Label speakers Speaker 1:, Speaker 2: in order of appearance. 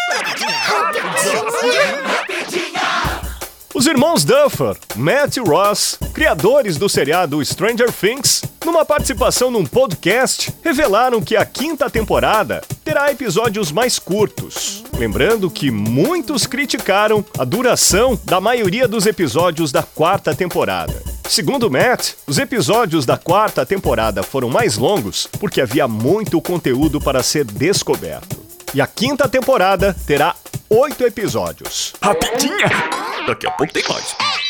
Speaker 1: Os irmãos Duffer, Matt e Ross, criadores do seriado Stranger Things, numa participação num podcast, revelaram que a 5ª temporada terá episódios mais curtos. Lembrando que muitos criticaram a duração da maioria dos episódios da 4ª temporada. Segundo Matt, os episódios da 4ª temporada foram mais longos porque havia muito conteúdo para ser descoberto. E a 5ª temporada terá 8 episódios.
Speaker 2: Rapidinha! Daqui a pouco tem mais.